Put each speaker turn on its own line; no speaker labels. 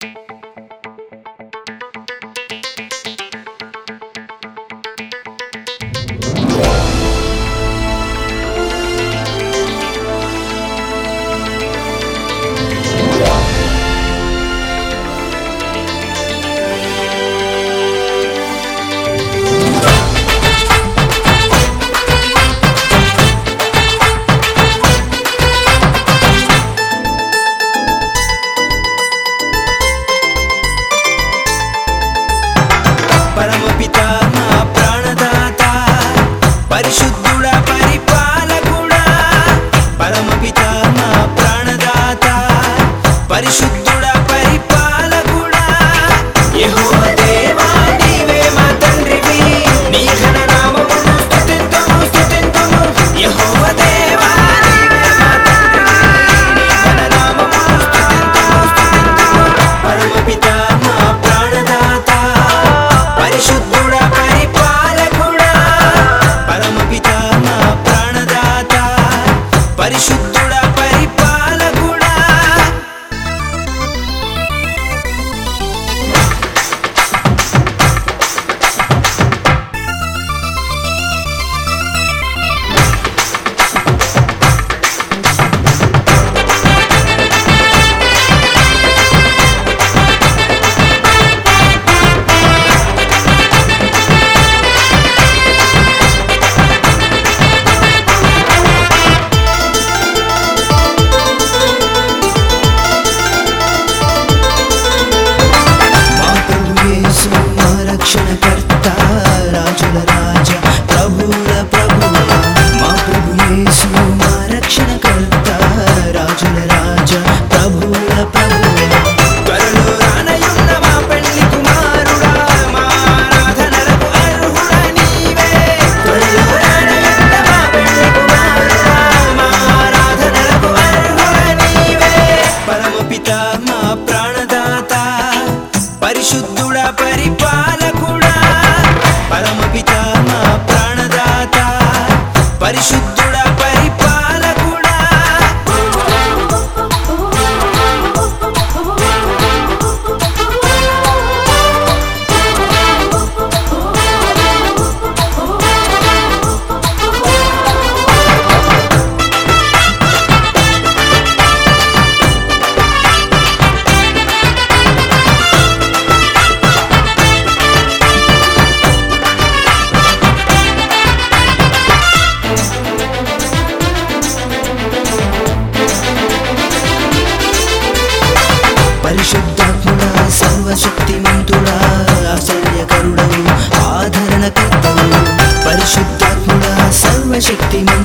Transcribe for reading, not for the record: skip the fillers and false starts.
పరమపితా మా ప్రాణదాత పరిశుద్ధుడా పరిపాలకుడా పరమపితా మా ప్రాణదాత పరిశుద్ధుడా పరిపాలకుడా యెహోవా దేవా నీవే మా తండ్రివి నీ ఘన నామమును స్తుతింతుము స్తుతింతుము యెహోవా దేవా నీవే మా తండ్రివి నీ ఘన నామమును స్తుతింతుము స్తుతింతుము పరమపితా మా ప్రాణదాత పరిశుద్ధుడా పరిపాలకుడా పరమపితా మా ప్రాణదాత పరిశుద్ధుడా పరిపాలకుడా మా ప్రభు యేసు మా రక్షణకర్త రాజుల రాజా ప్రభువుల ప్రభువా మా ప్రభు యేసు మా రక్షణకర్త రాజుల రాజా ప్రభువుల ప్రభువా త్వరలో రానయున్న మా పెళ్లి కుమారుడా మా ఆరాధనలకు అర్హుడా నీవే త్వరలో రానయున్న మా పెళ్లి కుమారుడా మా ఆరాధనలకు అర్హుడా నీవే పరమపితా మా ప్రాణదాత పరిశుద్ధుడా పరిపాలకుడా పరమపితా మా ప్రాణదాత పరిశుద్ధుడా పరిపాలకుడా పరిశుద్ధాత్ముడా సర్వశక్తిమంతుడా ఆశ్చర్యకరుడవు ఆదరణకర్తవు పరిశుద్ధాత్ముడా సర్వశక్తిమంతుడా